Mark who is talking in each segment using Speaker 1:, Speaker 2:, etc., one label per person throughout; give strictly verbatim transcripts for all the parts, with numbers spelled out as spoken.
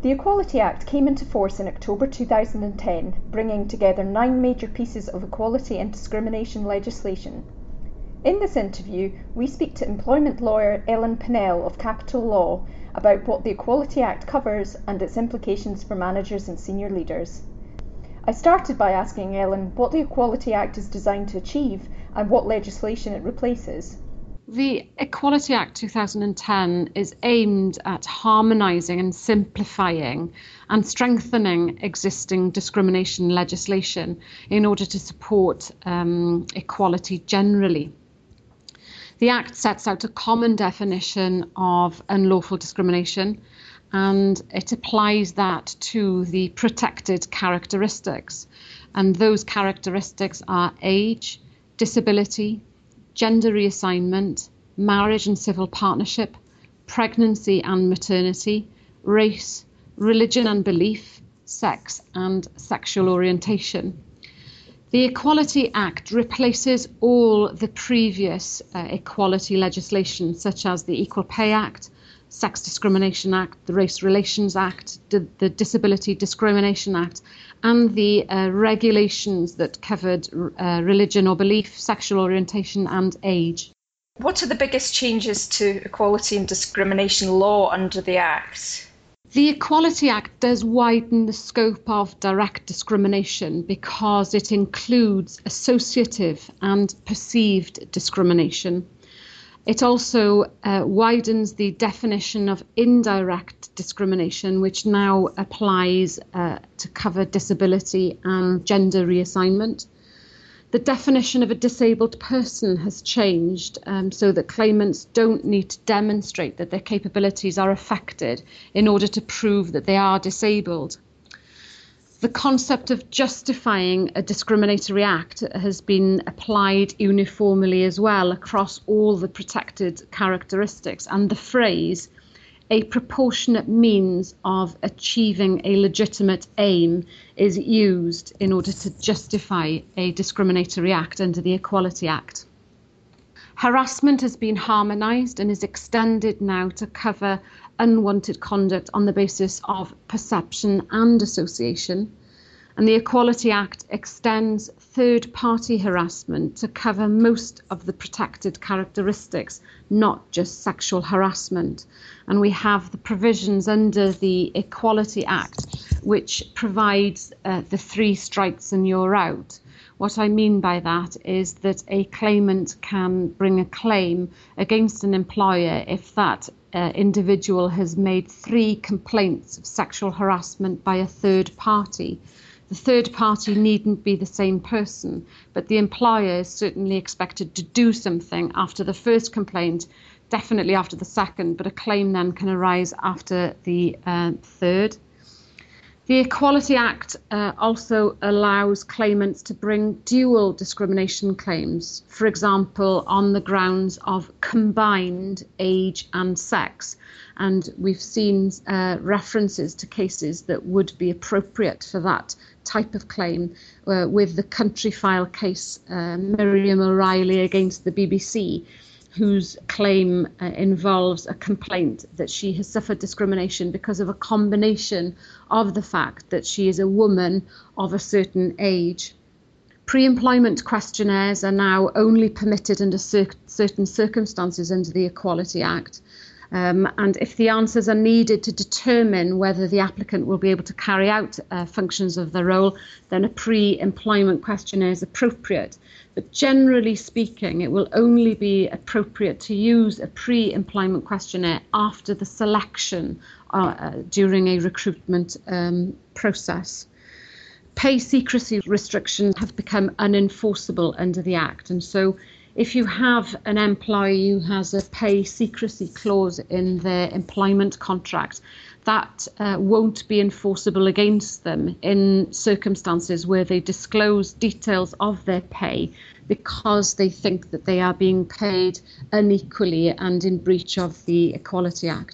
Speaker 1: The Equality Act came into force in October two thousand ten, bringing together nine major pieces of equality and discrimination legislation. In this interview, we speak to employment lawyer Ellen Pennell of Capital Law about what the Equality Act covers and its implications for managers and senior leaders. I started by asking Ellen what the Equality Act is designed to achieve and what legislation it replaces.
Speaker 2: The Equality Act two thousand ten is aimed at harmonising and simplifying and strengthening existing discrimination legislation in order to support um, equality generally. The Act sets out a common definition of unlawful discrimination, and it applies that to the protected characteristics. And those characteristics are age, disability, gender reassignment, marriage and civil partnership, pregnancy and maternity, race, religion and belief, sex and sexual orientation. The Equality Act replaces all the previous uh, equality legislation, such as the Equal Pay Act, Sex Discrimination Act, the Race Relations Act, the, the Disability Discrimination Act, and the uh, regulations that covered uh, religion or belief, sexual orientation and age.
Speaker 1: What are the biggest changes to equality and discrimination law under the Act?
Speaker 2: The Equality Act does widen the scope of direct discrimination because it includes associative and perceived discrimination. It also uh, widens the definition of indirect discrimination, which now applies uh, to cover disability and gender reassignment. The definition of a disabled person has changed um, so that claimants don't need to demonstrate that their capabilities are affected in order to prove that they are disabled. The concept of justifying a discriminatory act has been applied uniformly as well across all the protected characteristics, and the phrase "a proportionate means of achieving a legitimate aim" is used in order to justify a discriminatory act under the Equality Act. Harassment has been harmonised and is extended now to cover unwanted conduct on the basis of perception and association. And the Equality Act extends third-party harassment to cover most of the protected characteristics, not just sexual harassment. And we have the provisions under the Equality Act which provides uh, the three strikes and you're out. What I mean by that is that a claimant can bring a claim against an employer if that uh, individual has made three complaints of sexual harassment by a third party. The third party needn't be the same person, but the employer is certainly expected to do something after the first complaint, definitely after the second, but a claim then can arise after the uh, third. The Equality Act uh, also allows claimants to bring dual discrimination claims, for example, on the grounds of combined age and sex. And we've seen uh, references to cases that would be appropriate for that type of claim, uh, with the Country File case, uh, Miriam O'Reilly against the B B C, whose claim uh, involves a complaint that she has suffered discrimination because of a combination of the fact that she is a woman of a certain age. Pre-employment questionnaires are now only permitted under cer- certain circumstances under the Equality Act. Um, and if the answers are needed to determine whether the applicant will be able to carry out uh, functions of the role, then a pre-employment questionnaire is appropriate. But generally speaking, it will only be appropriate to use a pre-employment questionnaire after the selection uh, uh, during a recruitment um, process. Pay secrecy restrictions have become unenforceable under the Act, and so if you have an employee who has a pay secrecy clause in their employment contract, that uh, won't be enforceable against them in circumstances where they disclose details of their pay because they think that they are being paid unequally and in breach of the Equality Act.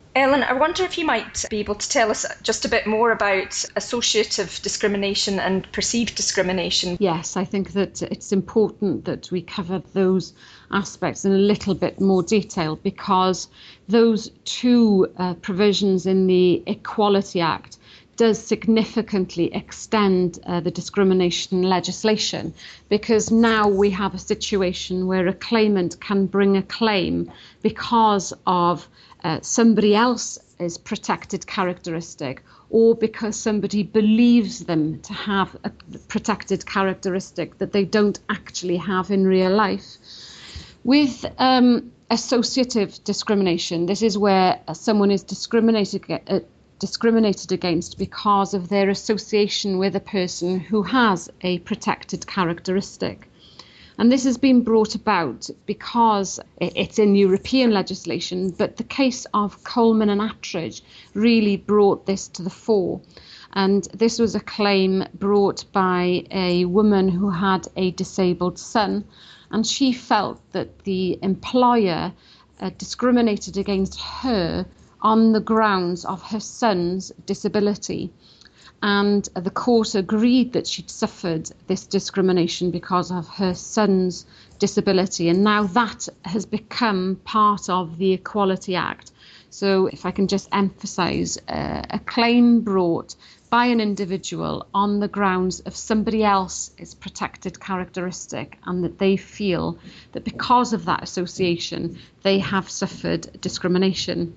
Speaker 1: Ellen, I wonder if you might be able to tell us just a bit more about associative discrimination and perceived discrimination.
Speaker 2: Yes, I think that it's important that we cover those aspects in a little bit more detail, because those two uh, provisions in the Equality Act does significantly extend uh, the discrimination legislation, because now we have a situation where a claimant can bring a claim because of uh, somebody else's protected characteristic, or because somebody believes them to have a protected characteristic that they don't actually have in real life. With um, associative discrimination, this is where someone is discriminated uh, discriminated against because of their association with a person who has a protected characteristic. And this has been brought about because it's in European legislation, but the case of Coleman and Attridge really brought this to the fore. And this was a claim brought by a woman who had a disabled son, and she felt that the employer uh, discriminated against her on the grounds of her son's disability. And the court agreed that she'd suffered this discrimination because of her son's disability. And now that has become part of the Equality Act. So if I can just emphasise, uh, a claim brought by an individual on the grounds of somebody else's protected characteristic, and that they feel that because of that association, they have suffered discrimination.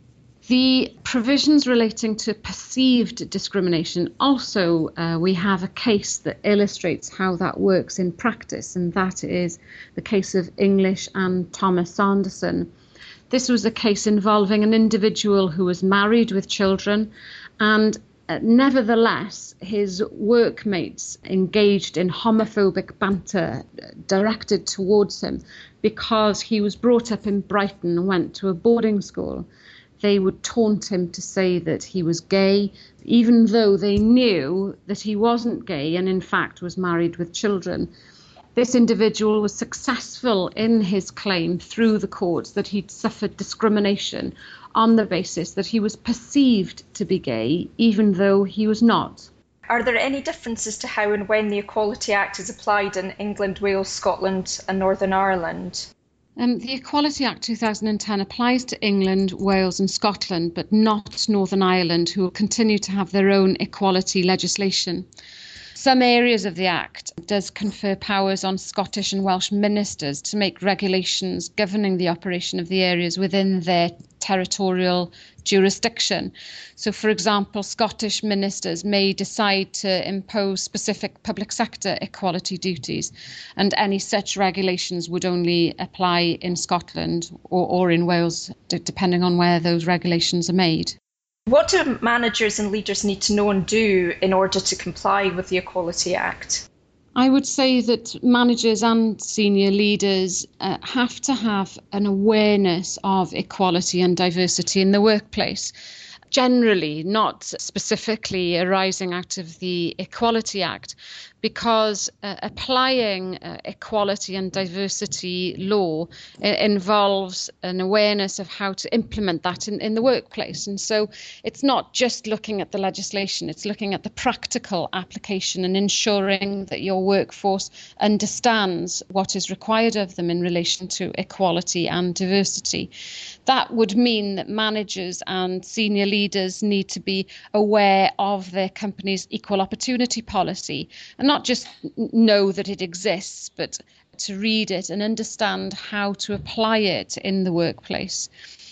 Speaker 2: The provisions relating to perceived discrimination, also uh, we have a case that illustrates how that works in practice, and that is the case of English and Thomas Sanderson. This was a case involving an individual who was married with children, and uh, nevertheless his workmates engaged in homophobic banter directed towards him because he was brought up in Brighton and went to a boarding school. They would taunt him to say that he was gay, even though they knew that he wasn't gay and in fact was married with children. This individual was successful in his claim through the courts that he'd suffered discrimination on the basis that he was perceived to be gay, even though he was not.
Speaker 1: Are there any differences to how and when the Equality Act is applied in England, Wales, Scotland and Northern Ireland?
Speaker 2: Um, the Equality Act two thousand ten applies to England, Wales and Scotland, but not Northern Ireland, who will continue to have their own equality legislation. Some areas of the Act does confer powers on Scottish and Welsh ministers to make regulations governing the operation of the areas within their territorial jurisdiction. So, for example, Scottish ministers may decide to impose specific public sector equality duties, and any such regulations would only apply in Scotland or, or in Wales, d- depending on where those regulations are made.
Speaker 1: What do managers and leaders need to know and do in order to comply with the Equality Act?
Speaker 2: I would say that managers and senior leaders uh, have to have an awareness of equality and diversity in the workplace. Generally, not specifically arising out of the Equality Act, because uh, applying uh, equality and diversity law uh, involves an awareness of how to implement that in, in the workplace. And so it's not just looking at the legislation, it's looking at the practical application and ensuring that your workforce understands what is required of them in relation to equality and diversity. That would mean that managers and senior leaders need to be aware of their company's equal opportunity policy, and not just know that it exists, but to read it and understand how to apply it in the workplace.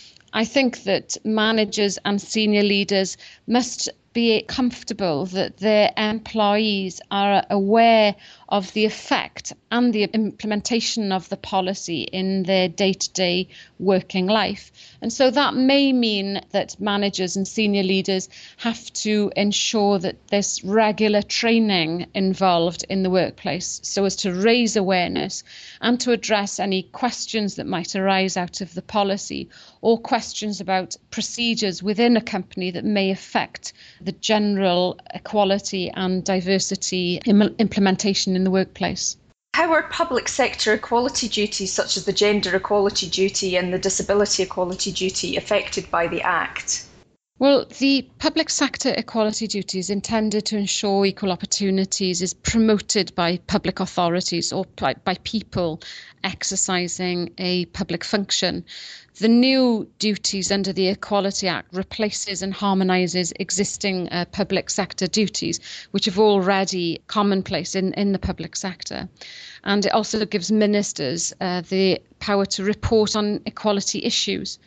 Speaker 2: I think that managers and senior leaders must be comfortable that their employees are aware of the effect and the implementation of the policy in their day-to-day working life. And so that may mean that managers and senior leaders have to ensure that there's regular training involved in the workplace so as to raise awareness and to address any questions that might arise out of the policy, or questions about procedures within a company that may affect the general equality and diversity im- implementation in the workplace.
Speaker 1: How are public sector equality duties such as the gender equality duty and the disability equality duty affected by the Act?
Speaker 2: Well, the public sector equality duties intended to ensure equal opportunities is promoted by public authorities or by, by people exercising a public function. The new duties under the Equality Act replaces and harmonises existing uh, public sector duties, which have already commonplace in, in the public sector. And it also gives ministers uh, the power to report on equality issues.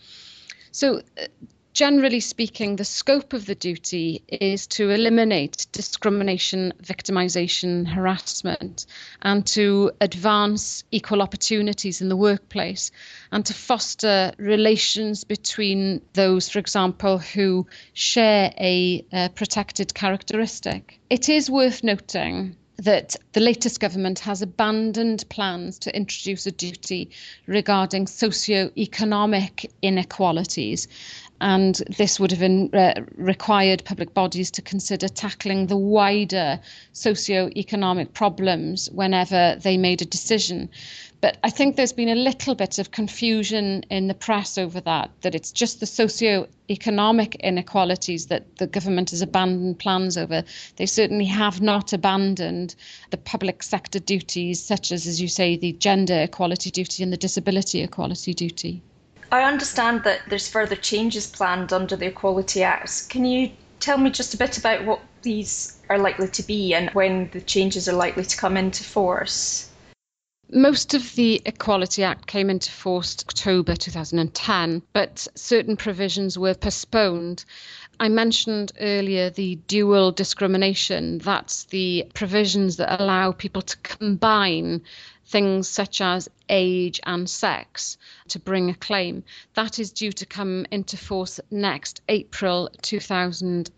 Speaker 2: So, uh, Generally speaking, the scope of the duty is to eliminate discrimination, victimisation, harassment, and to advance equal opportunities in the workplace, and to foster relations between those, for example, who share a, a protected characteristic. It is worth noting that the latest government has abandoned plans to introduce a duty regarding socio-economic inequalities. And this would have been, uh, required public bodies to consider tackling the wider socio-economic problems whenever they made a decision. But I think there's been a little bit of confusion in the press over that, that it's just the socio-economic inequalities that the government has abandoned plans over. They certainly have not abandoned the public sector duties, such as, as you say, the gender equality duty and the disability equality duty.
Speaker 1: I understand that there's further changes planned under the Equality Act. Can you tell me just a bit about what these are likely to be and when the changes are likely to come into force?
Speaker 2: Most of the Equality Act came into force October two thousand ten, but certain provisions were postponed. I mentioned earlier the dual discrimination. That's the provisions that allow people to combine things such as age and sex to bring a claim. That is due to come into force next April two thousand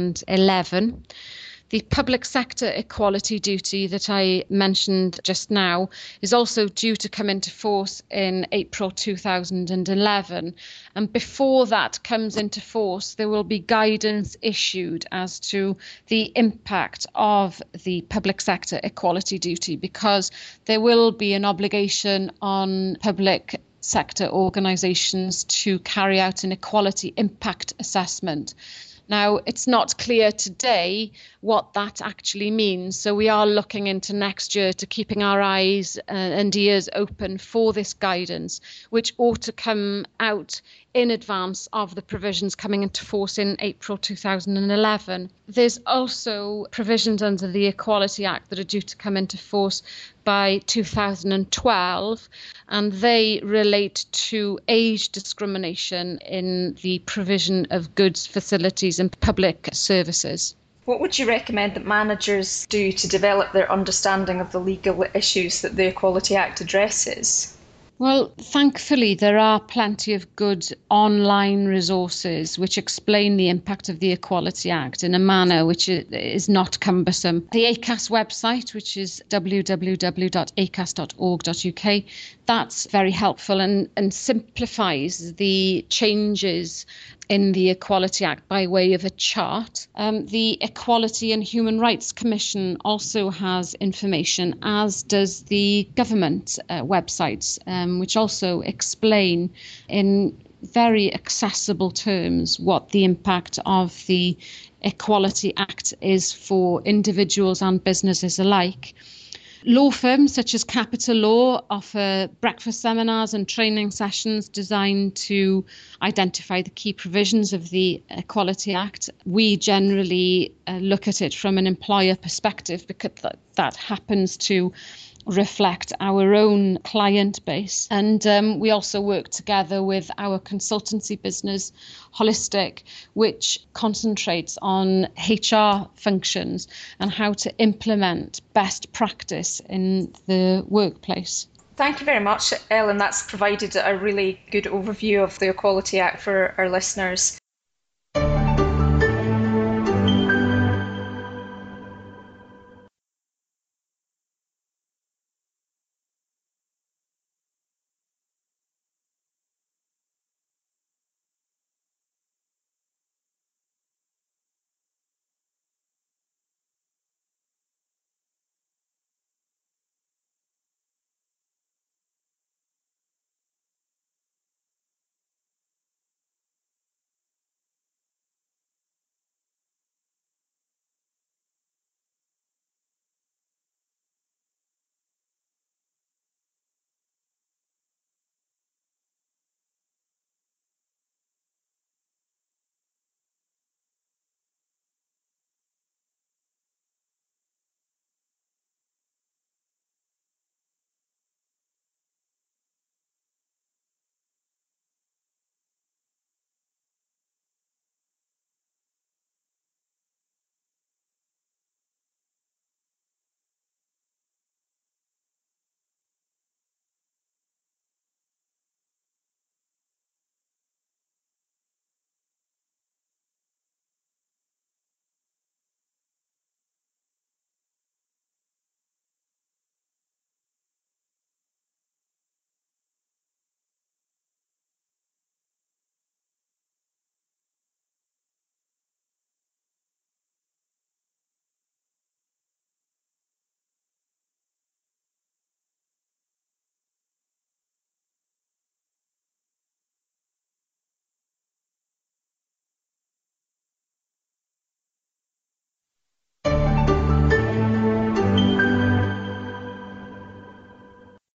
Speaker 2: eleven. The public sector equality duty that I mentioned just now is also due to come into force in April two thousand eleven. And before that comes into force, there will be guidance issued as to the impact of the public sector equality duty, because there will be an obligation on public sector organisations to carry out an equality impact assessment. Now, it's not clear today what that actually means, so we are looking into next year to keeping our eyes uh, and ears open for this guidance, which ought to come out in advance of the provisions coming into force in April two thousand eleven. There's also provisions under the Equality Act that are due to come into force by two thousand twelve, and they relate to age discrimination in the provision of goods, facilities and public services.
Speaker 1: What would you recommend that managers do to develop their understanding of the legal issues that the Equality Act addresses?
Speaker 2: Well, thankfully, there are plenty of good online resources which explain the impact of the Equality Act in a manner which is not cumbersome. The A C A S website, which is w w w dot a c a s dot org dot u k, that's very helpful and, and simplifies the changes in the Equality Act by way of a chart. Um, the Equality and Human Rights Commission also has information, as does the government uh, websites, um, which also explain in very accessible terms what the impact of the Equality Act is for individuals and businesses alike. Law firms such as Capital Law offer breakfast seminars and training sessions designed to identify the key provisions of the Equality Act. We generally uh, look at it from an employer perspective because that, that happens to reflect our own client base. And um, we also work together with our consultancy business, Holistic, which concentrates on H R functions and how to implement best practice in the workplace.
Speaker 1: Thank you very much, Ellen. That's provided a really good overview of the Equality Act for our listeners.